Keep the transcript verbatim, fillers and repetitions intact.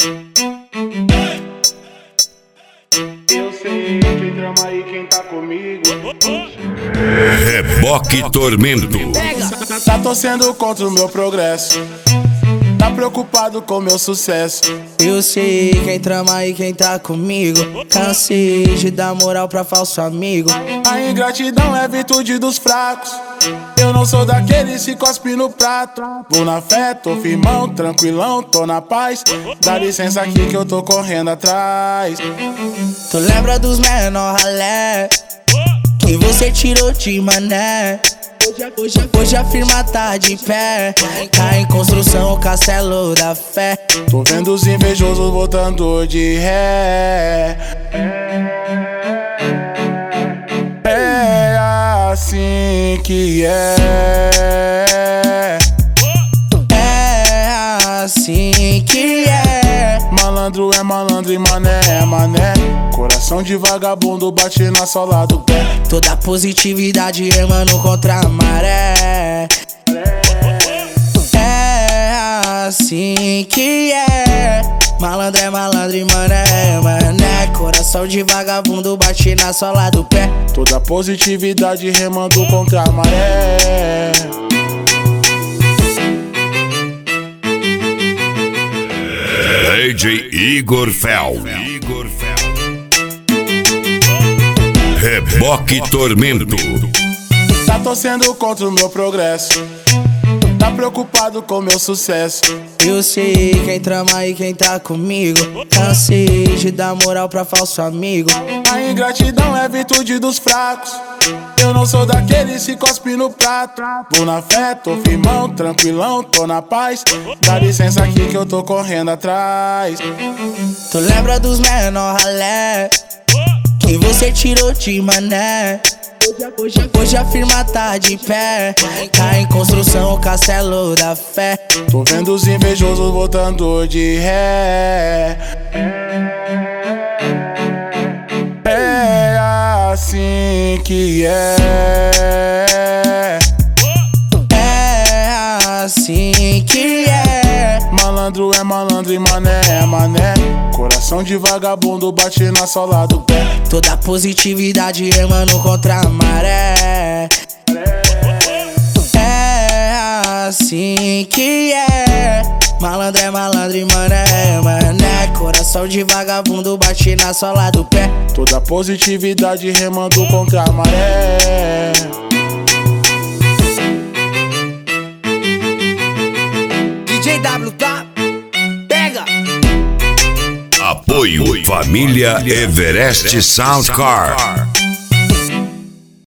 Eu sei quem trama e quem tá comigo. Reboque Tormento. Tá torcendo contra o meu progresso, tá preocupado com meu sucesso. Eu sei quem trama e quem tá comigo. Cansei de dar moral pra falso amigo. A ingratidão é virtude dos fracos. Eu não sou daqueles que cospe no prato. Vou na fé, tô firmão, tranquilão, tô na paz. Dá licença aqui que eu tô correndo atrás. Tu lembra dos menor ralé que você tirou de mané? Hoje, hoje a firma tá de pé, tá em construção o castelo da fé. Tô vendo os invejosos voltando de ré. É assim que é. É assim que é. Malandro é malandro e mané é mané. Coração de vagabundo bate na sola do pé. Toda positividade remando contra a maré. É assim que é. Malandro é malandro e mané é mané. Coração de vagabundo bate na sola do pé. Toda positividade remando contra a maré. D J Igor Fel. Reboque Tormento. Tá torcendo contra o meu progresso, tá preocupado com meu sucesso. Eu sei quem trama e quem tá comigo. Cansei de dar moral pra falso amigo. A ingratidão é virtude dos fracos. Eu não sou daqueles que cospe no prato. Vou na fé, tô firmão, tranquilão, tô na paz. Dá licença aqui que eu tô correndo atrás. Tu lembra dos menor ralé que você tirou de mané? Hoje, hoje a firma tá de pé, tá em construção o castelo da fé. Tô vendo os invejosos voltando de ré. É assim que é. É assim que é. Malandro é malandro e mané é mané. Coração de vagabundo bate na sola do pé. Toda positividade remando contra a maré. É assim que é. Malandro é malandro e mané é mané. Coração de vagabundo bate na sola do pé. Toda positividade remando contra a maré. D J W tá? Pega! Apoio Família Everest Sound Car.